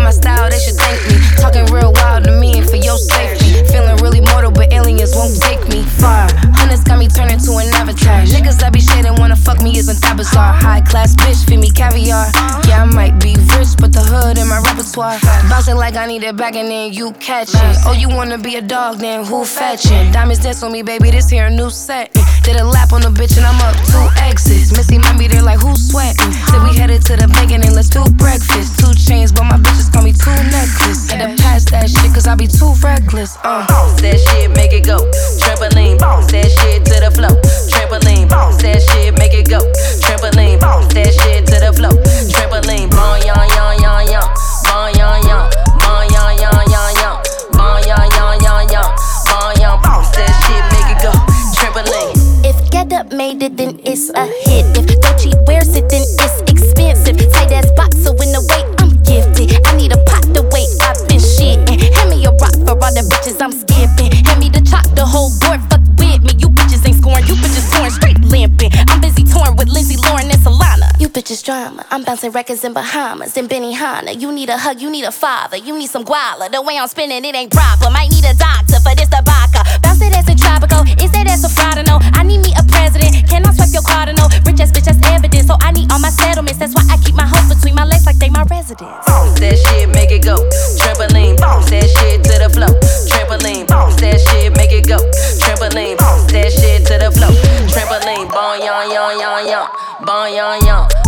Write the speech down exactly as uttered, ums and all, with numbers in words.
my style, they should thank me. Talking real wild to me and for your safety. Feeling really mortal, but aliens won't take me far. Hunters got me turning to an avatar. Niggas that be shading wanna fuck me isn't that bizarre. High class bitch, feed me caviar. Yeah, I might be rich, but the hood in my repertoire. Bouncing like I need it back and then you catch it. Oh, you wanna be a dog, then who fetching? Diamonds dance on me, baby, this here a new set. Did a lap on the bitch and I'm up two exits. Missy might be there like who's sweating. Said we headed to the bacon and let's do breakfast. Two chains, but my bitches call me two necklace. Had to pass that shit cause I be too reckless. Uh. Bounce that shit, make it go. Trampoline, bounce that shit to the flow. Trampoline, bounce that shit, make it go. Trampoline, bounce that shit to the flow. Trampoline, bon yon yon yon yon. Bon yon yon, bon yon yon yon yon. Bon yon yon yon yon. Bon yon, bounce that shit, make it go. Trampoline. If Get Up made it, then it's a hit. If Gucci wears it, then it's expensive. Tight ass box, so in the way I'm gifted. I need a pot the way I've been shitting. Hand me a rock for all the bitches I'm skipping. Hand me the chalk, the whole board, fuck with me. You bitches ain't scoring, you bitches scoring, straight limping. I'm busy touring with Lindsay, Lauren, and Solana. You bitches drama, I'm bouncing records in Bahamas and Benihana. You need a hug, you need a father, you need some guala. The way I'm spinning, it ain't proper. Might need a doctor for this tobacco. Bounce that ass in tropical, is that ass a fraud? No, I need me a president. Can I swipe your card? No, rich ass bitch, that's evidence. So I need all my settlements. That's why I keep my hoes between my legs like they my residence. Bounce that shit, make it go. Trampoline, bounce that shit to the flow. Trampoline, bounce that shit, make it go. Trampoline, bounce that shit to the flow. Trampoline, bon yon yon yon yon. Bon yon yon.